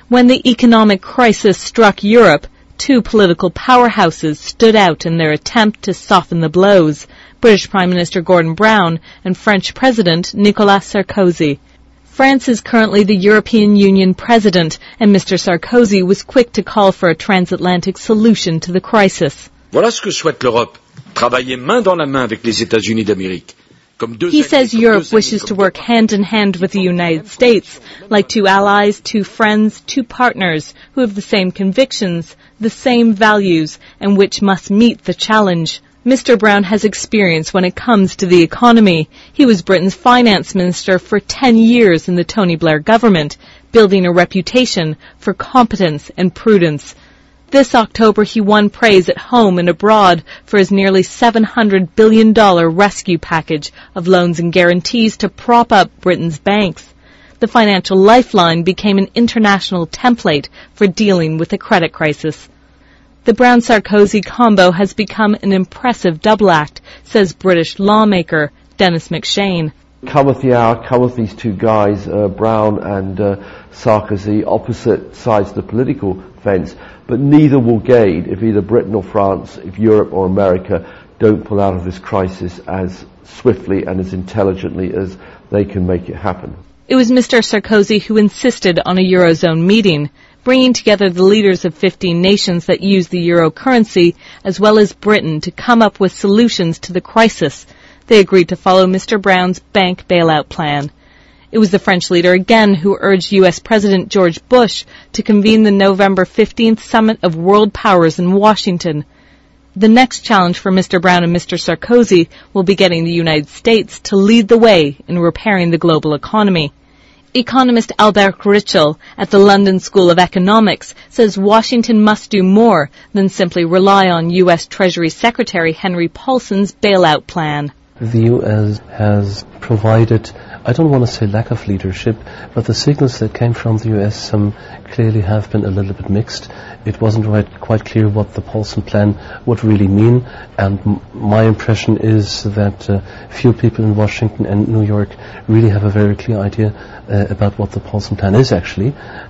When the economic crisis struck Europe, two political powerhouses stood out in their attempt to soften the blows: British Prime Minister Gordon Brown and French President Nicolas Sarkozy. France is currently the European Union president, and Mr. Sarkozy was quick to call for a transatlantic solution to the crisis. Voilà ce que souhaite l'Europe, travailler main dans la main avec les États-Unis d'Amérique. He says Europe wishes to work hand in hand with the United States, like two allies, two friends, two partners who have the same convictions, the same values, and which must meet the challenge. Mr. Brown has experience when it comes to the economy. He was Britain's finance minister for 10 years in the Tony Blair government, building a reputation for competence and prudence. This October he won praise at home and abroad for his nearly $700 billion rescue package of loans and guarantees to prop up Britain's banks. The financial lifeline became an international template for dealing with the credit crisis. The Brown-Sarkozy combo has become an impressive double act, says British lawmaker Dennis McShane. Cometh the hour, cometh these two guys, Brown and Sarkozy, opposite sides of the political fence, but neither will gain if either Britain or France, if Europe or America don't pull out of this crisis as swiftly and as intelligently as they can make it happen. It was Mr. Sarkozy who insisted on a Eurozone meeting, bringing together the leaders of 15 nations that use the euro currency, as well as Britain, to come up with solutions to the crisis. They agreed to follow Mr. Brown's bank bailout plan. It was the French leader again who urged U.S. President George Bush to convene the November 15th summit of world powers in Washington. The next challenge for Mr. Brown and Mr. Sarkozy will be getting the United States to lead the way in repairing the global economy. Economist Albert Ritschl at the London School of Economics says Washington must do more than simply rely on U.S. Treasury Secretary Henry Paulson's bailout plan. The U.S. has provided, I don't want to say lack of leadership, but the signals that came from the U.S. Clearly have been a little bit mixed. It wasn't quite clear what the Paulson plan would really mean, and my impression is that few people in Washington and New York really have a very clear idea about what the Paulson plan is actually.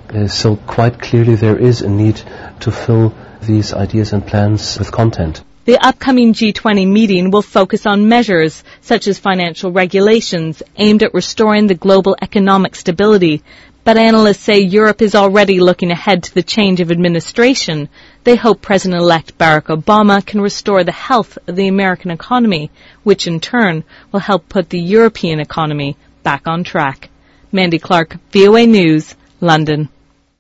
So quite clearly there is a need to fill these ideas and plans with content. The upcoming G20 meeting will focus on measures such as financial regulations aimed at restoring the global economic stability. But analysts say Europe is already looking ahead to the change of administration. They hope President-elect Barack Obama can restore the health of the American economy, which in turn will help put the European economy back on track. Mandy Clark, VOA News, London.